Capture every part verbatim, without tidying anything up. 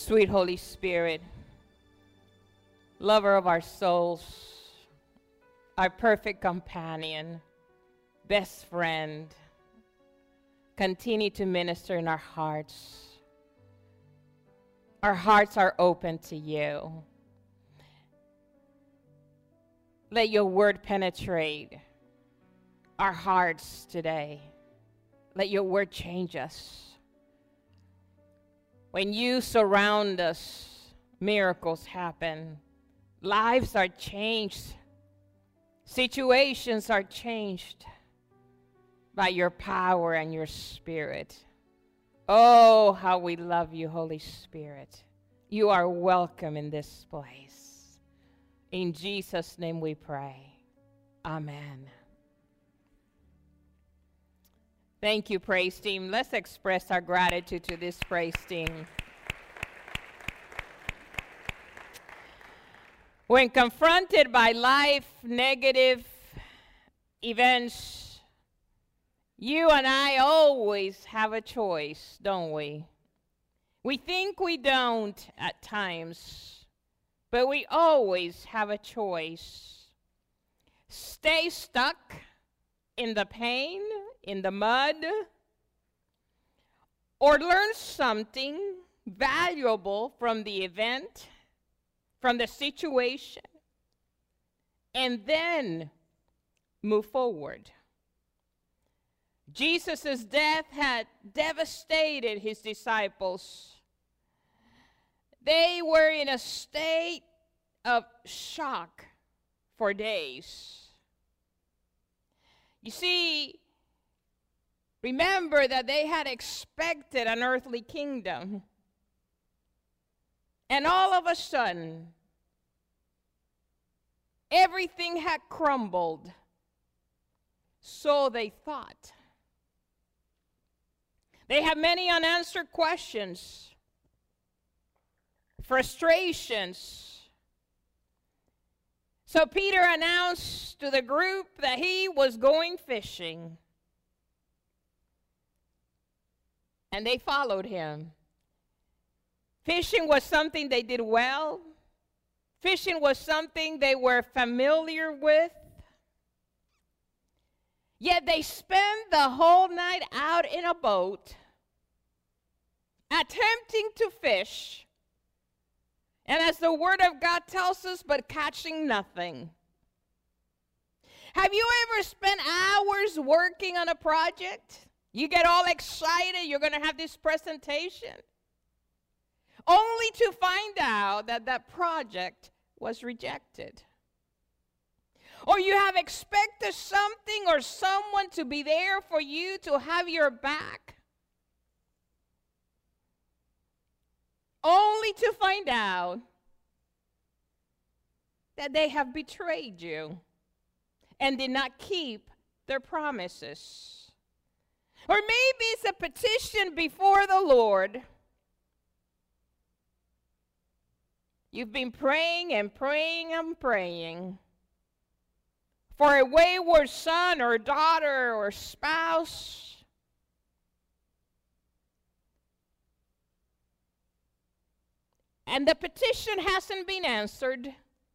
Sweet Holy Spirit, lover of our souls, our perfect companion, best friend, continue to minister in our hearts. Our hearts are open to you. Let your word penetrate our hearts today. Let your word change us. When you surround us, miracles happen. Lives are changed. Situations are changed by your power and your spirit. Oh, how we love you, Holy Spirit. You are welcome in this place. In Jesus' name we pray. Amen. Thank you, praise team. Let's express our gratitude to this praise team. When confronted by life negative events, you and I always have a choice, don't we? We think we don't at times, but we always have a choice. Stay stuck in the pain, in the mud, or learn something valuable from the event, from the situation, and then move forward. Jesus' death had devastated his disciples. They were in a state of shock for days. You see, remember that they had expected an earthly kingdom. And all of a sudden, everything had crumbled. So they thought. They have many unanswered questions, frustrations. So Peter announced to the group that he was going fishing. And they followed him. Fishing was something they did well. Fishing was something they were familiar with. Yet they spent the whole night out in a boat, attempting to fish. And as the Word of God tells us, but catching nothing. Have you ever spent hours working on a project? You get all excited, you're going to have this presentation, only to find out that that project was rejected. Or you have expected something or someone to be there for you, to have your back, only to find out that they have betrayed you and did not keep their promises. Or maybe it's a petition before the Lord. You've been praying and praying and praying for a wayward son or daughter or spouse. And the petition hasn't been answered.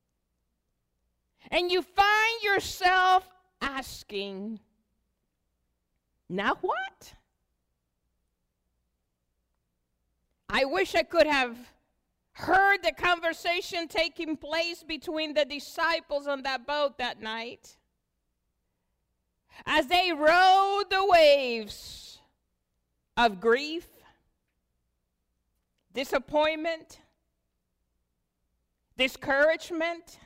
And you find yourself asking, now what? I wish I could have heard the conversation taking place between the disciples on that boat that night as they rode the waves of grief, disappointment, discouragement.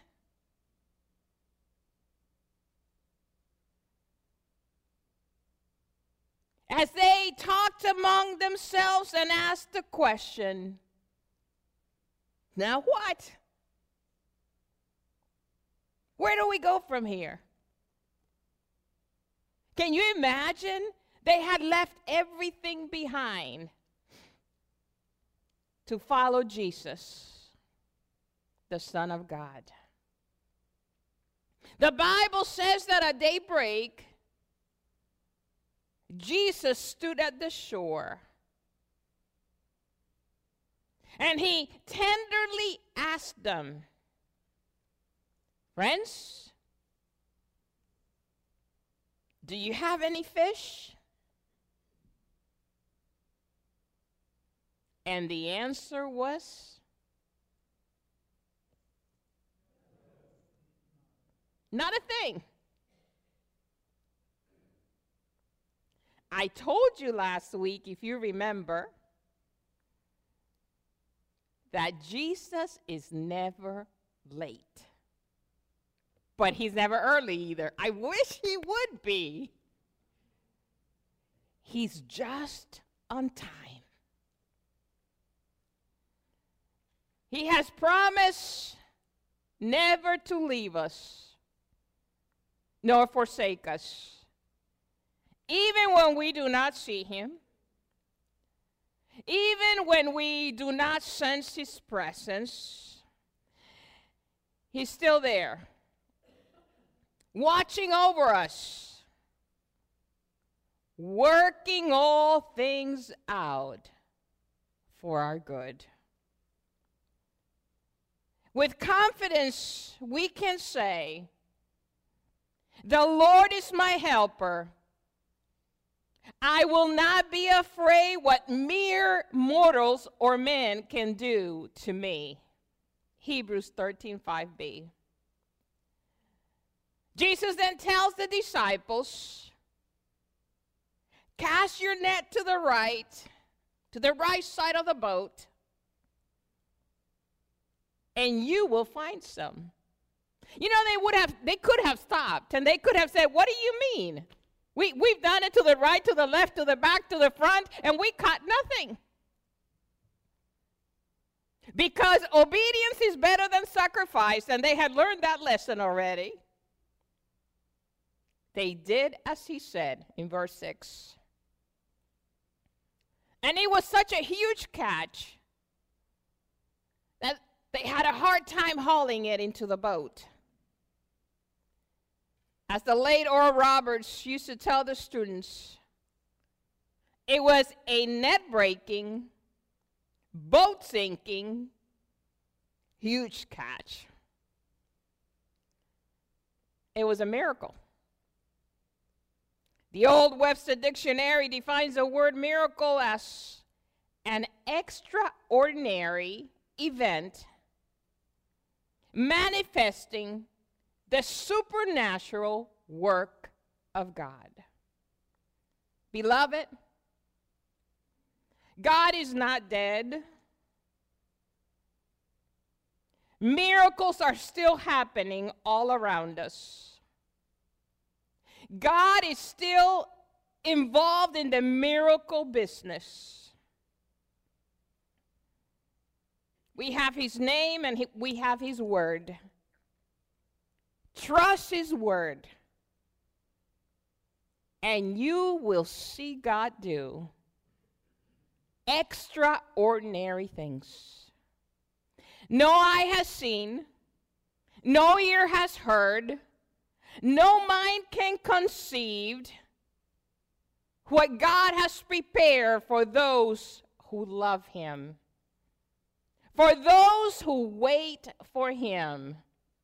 As they talked among themselves and asked the question, now what? Where do we go from here? Can you imagine? They had left everything behind to follow Jesus, the Son of God. The Bible says that at daybreak, Jesus stood at the shore. And he tenderly asked them, friends, do you have any fish? And the answer was, not a thing. I told you last week, if you remember, that Jesus is never late. But he's never early either. I wish he would be. He's just on time. He has promised never to leave us nor forsake us. Even when we do not see him, even when we do not sense his presence, he's still there, watching over us, working all things out for our good. With confidence, we can say, the Lord is my helper. I will not be afraid what mere mortals or men can do to me. Hebrews thirteen five b. Jesus then tells the disciples, cast your net to the right, to the right side of the boat, and you will find some. You know, they would have, they could have stopped, and they could have said, what do you mean? We, we've done it to the right, to the left, to the back, to the front, and we caught nothing. Because obedience is better than sacrifice, and they had learned that lesson already. They did as he said in verse six. And it was such a huge catch that they had a hard time hauling it into the boat. As the late Oral Roberts used to tell the students, it was a net-breaking, boat-sinking, huge catch. It was a miracle. The Old Webster Dictionary defines the word miracle as an extraordinary event manifesting the supernatural work of God. Beloved, God is not dead. Miracles are still happening all around us. God is still involved in the miracle business. We have his name and we have his word. Trust his word, and you will see God do extraordinary things. No eye has seen, no ear has heard, no mind can conceive what God has prepared for those who love him, for those who wait for him.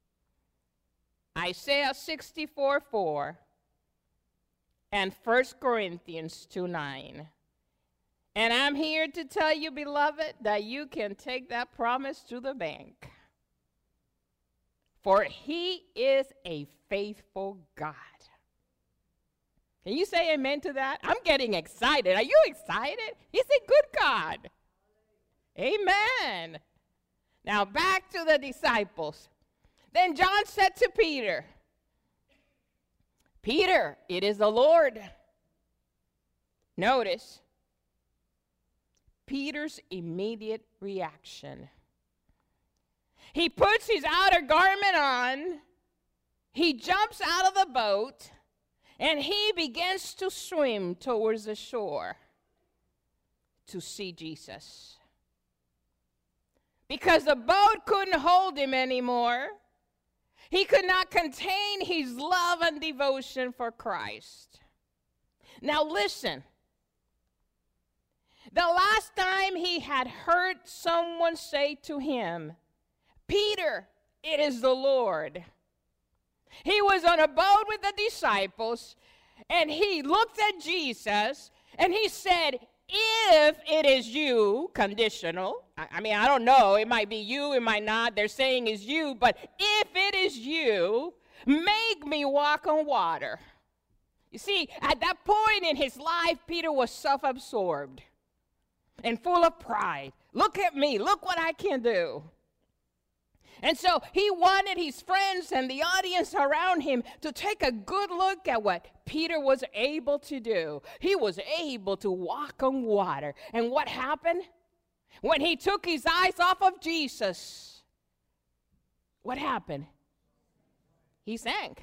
Isaiah sixty-four four and First Corinthians two nine. And I'm here to tell you, beloved, that you can take that promise to the bank. For he is a faithful God. Can you say amen to that? I'm getting excited. Are you excited? He's a good God. Amen. Now back to the disciples. Then John said to Peter, Peter, it is the Lord. Notice Peter's immediate reaction. He puts his outer garment on, he jumps out of the boat, and he begins to swim towards the shore to see Jesus. Because the boat couldn't hold him anymore. He could not contain his love and devotion for Christ. Now listen. The last time he had heard someone say to him, "Peter, it is the Lord." He was on a boat with the disciples, and he looked at Jesus, and he said, "If it is you," conditional. I, I mean, I don't know. It might be you, it might not. They're saying it's you, but if it is you, make me walk on water. You see, at that point in his life, Peter was self-absorbed and full of pride. Look at me. Look what I can do. And so he wanted his friends and the audience around him to take a good look at what Peter was able to do. He was able to walk on water. And what happened? When he took his eyes off of Jesus, what happened? He sank.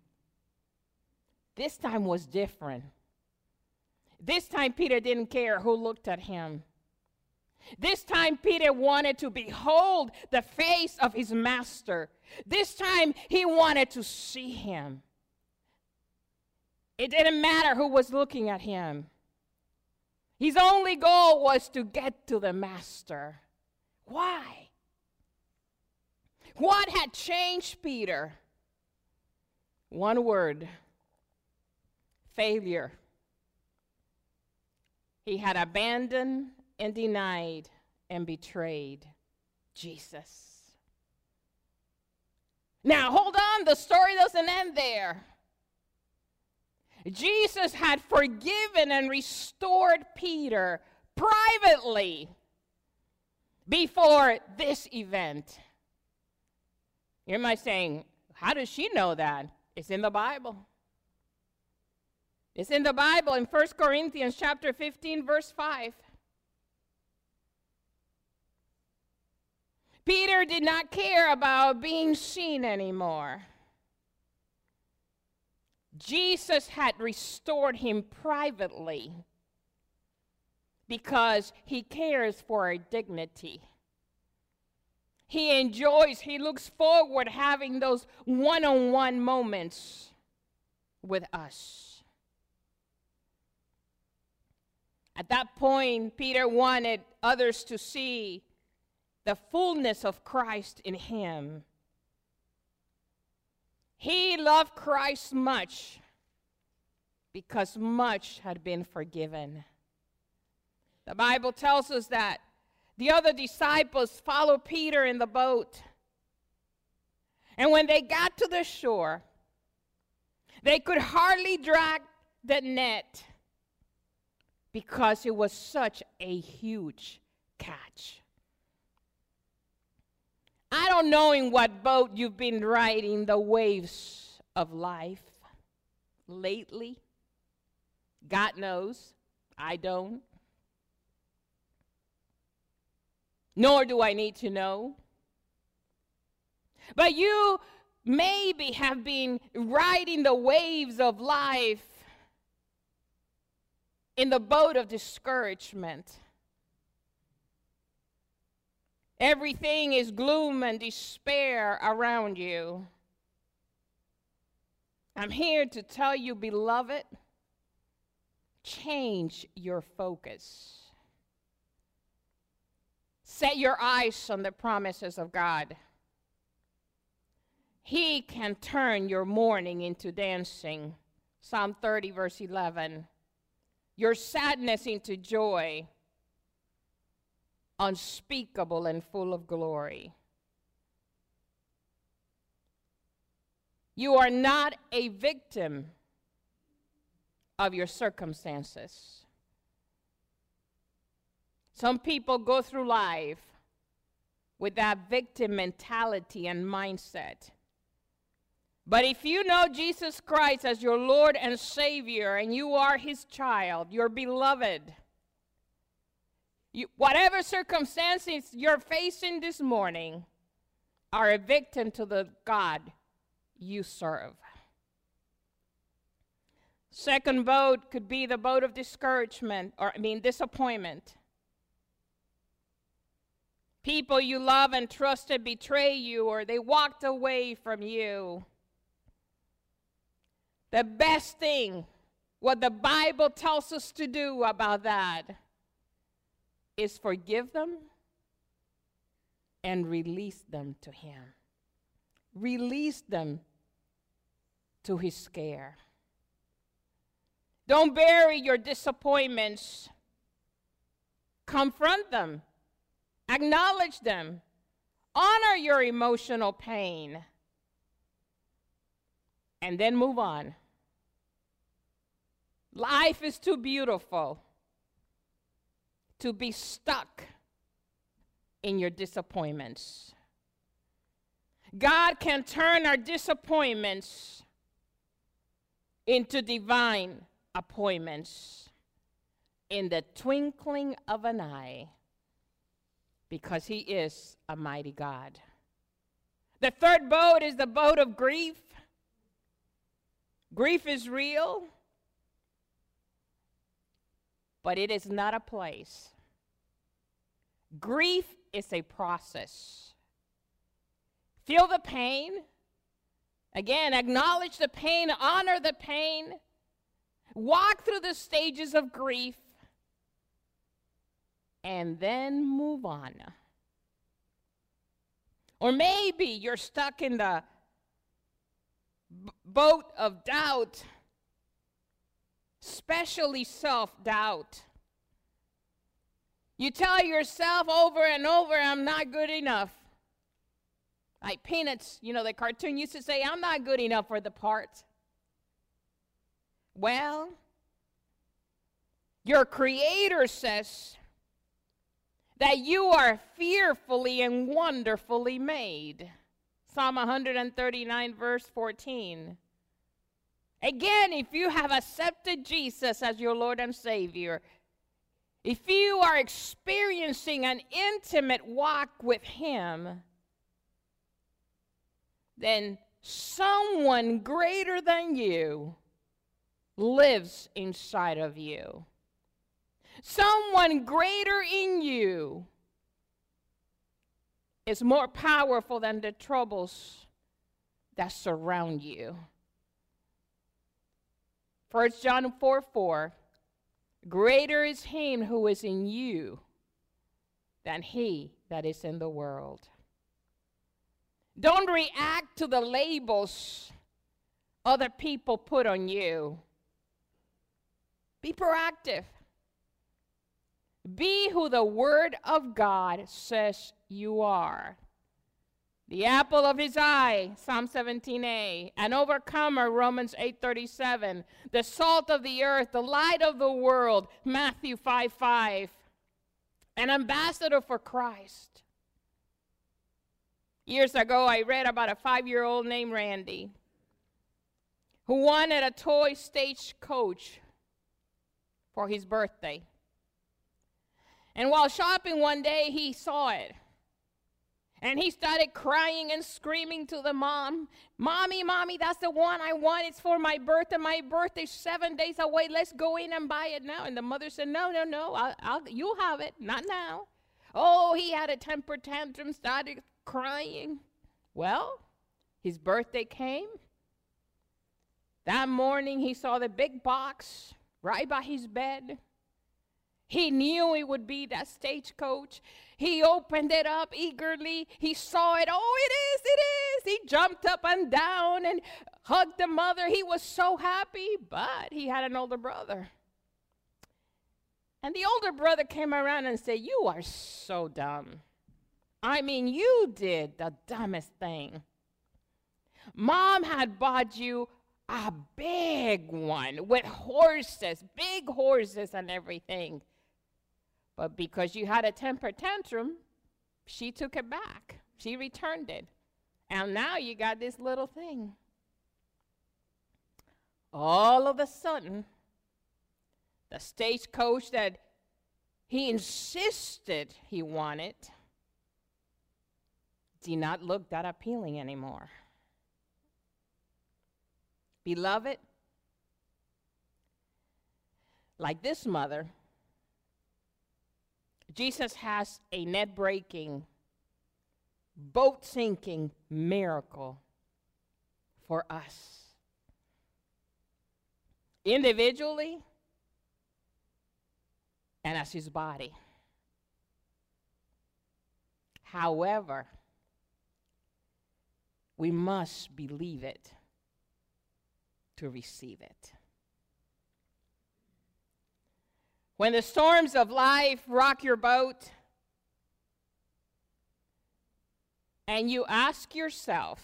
This time was different. This time Peter didn't care who looked at him. This time Peter wanted to behold the face of his master. This time he wanted to see him. It didn't matter who was looking at him. His only goal was to get to the master. Why? What had changed Peter? One word: failure. He had abandoned and denied and betrayed Jesus. Now, hold on, the story doesn't end there. Jesus had forgiven and restored Peter privately before this event. You might be saying, how does she know that? It's in the Bible. It's in the Bible in First Corinthians chapter fifteen, verse five. Peter did not care about being seen anymore. Jesus had restored him privately because he cares for our dignity. He enjoys, he looks forward having those one-on-one moments with us. At that point, Peter wanted others to see the fullness of Christ in him. He loved Christ much because much had been forgiven. The Bible tells us that the other disciples followed Peter in the boat. And when they got to the shore, they could hardly drag the net because it was such a huge catch. I don't know in what boat you've been riding the waves of life lately. God knows. I don't. Nor do I need to know. But you maybe have been riding the waves of life in the boat of discouragement. Everything is gloom and despair around you. I'm here to tell you, beloved, change your focus. Set your eyes on the promises of God. He can turn your mourning into dancing. Psalm thirty, verse eleven. Your sadness into joy. Unspeakable and full of glory. You are not a victim of your circumstances. Some people go through life with that victim mentality and mindset. But if you know Jesus Christ as your Lord and Savior, and you are his child, your beloved, You, whatever circumstances you're facing this morning are a victim to the God you serve. Second boat could be the boat of discouragement, or I mean disappointment. People you love and trusted betray you, or they walked away from you. The best thing, what the Bible tells us to do about that, is forgive them and release them to him. Release them to his care. Don't bury your disappointments. Confront them. Acknowledge them. Honor your emotional pain. And then move on. Life is too beautiful to be stuck in your disappointments. God can turn our disappointments into divine appointments in the twinkling of an eye, because he is a mighty God. The third boat is the boat of grief. Grief is real, but it is not a place. Grief is a process. Feel the pain. Again, acknowledge the pain, honor the pain. Walk through the stages of grief, and then move on. Or maybe you're stuck in the b- boat of doubt, especially self-doubt. You tell yourself over and over, I'm not good enough. Like Peanuts, you know, the cartoon used to say, I'm not good enough for the part. Well, your Creator says that you are fearfully and wonderfully made. Psalm one thirty-nine, verse fourteen. Again, if you have accepted Jesus as your Lord and Savior, if you are experiencing an intimate walk with him, then someone greater than you lives inside of you. Someone greater in you is more powerful than the troubles that surround you. First John four four, greater is him who is in you than he that is in the world. Don't react to the labels other people put on you. Be proactive. Be who the Word of God says you are. The apple of his eye, Psalm seventeen a. An overcomer, Romans eight thirty-seven. The salt of the earth, the light of the world, Matthew five five. An ambassador for Christ. Years ago, I read about a five-year-old named Randy who wanted a toy stagecoach for his birthday. And while shopping one day, he saw it. And he started crying and screaming to the mom, Mommy, Mommy, that's the one I want. It's for my birthday. My birthday's seven days away. Let's go in and buy it now. And the mother said, no, no, no, I'll, I'll, you'll have it. Not now. Oh, he had a temper tantrum, started crying. Well, his birthday came. That morning, he saw the big box right by his bed. He knew it would be that stagecoach. He opened it up eagerly. He saw it. Oh, it is, it is. He jumped up and down and hugged the mother. He was so happy, but he had an older brother. And the older brother came around and said, you are so dumb. I mean, you did the dumbest thing. Mom had bought you a big one with horses, big horses and everything. But because you had a temper tantrum, she took it back. She returned it. And now you got this little thing. All of a sudden, the stagecoach that he insisted he wanted did not look that appealing anymore. Beloved, like this mother, Jesus has a net-breaking, boat-sinking miracle for us. Individually and as his body. However, we must believe it to receive it. When the storms of life rock your boat, and you ask yourself,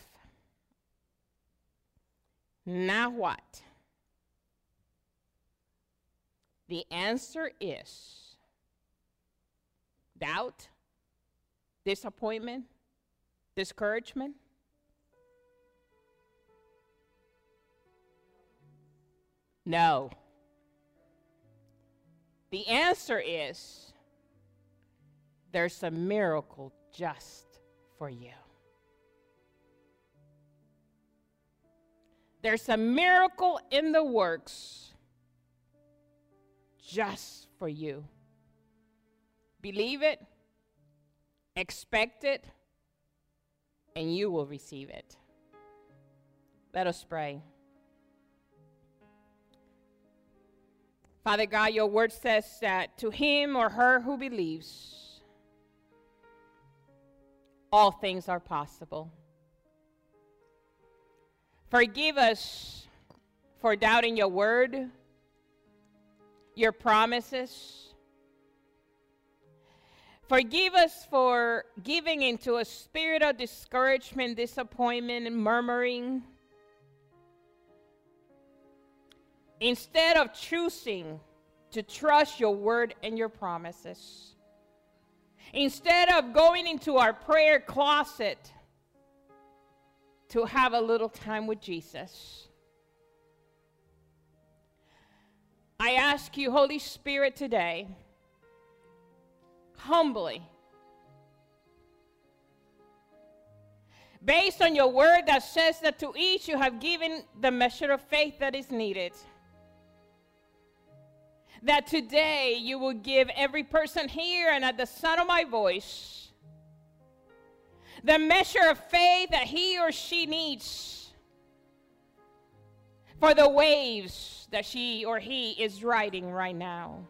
now what? The answer is doubt, disappointment, discouragement. No. The answer is there's a miracle just for you. There's a miracle in the works just for you. Believe it, expect it, and you will receive it. Let us pray. Father God, your word says that to him or her who believes, all things are possible. Forgive us for doubting your word, your promises. Forgive us for giving into a spirit of discouragement, disappointment, and murmuring, instead of choosing to trust your word and your promises. Instead of going into our prayer closet to have a little time with Jesus. I ask you, Holy Spirit, today, humbly, based on your word that says that to each you have given the measure of faith that is needed, that today you will give every person here and at the sound of my voice the measure of faith that he or she needs for the waves that she or he is riding right now.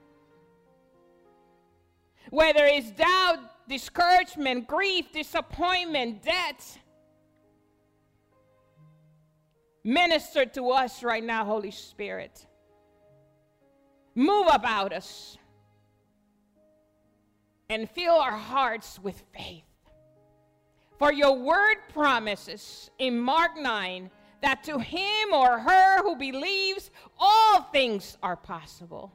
Whether it's doubt, discouragement, grief, disappointment, debt, minister to us right now, Holy Spirit. Move about us and fill our hearts with faith. For your word promises in Mark nine that to him or her who believes, all things are possible.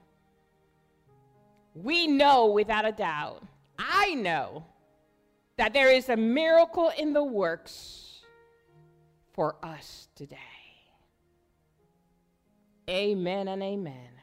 We know without a doubt, I know, that there is a miracle in the works for us today. Amen and amen.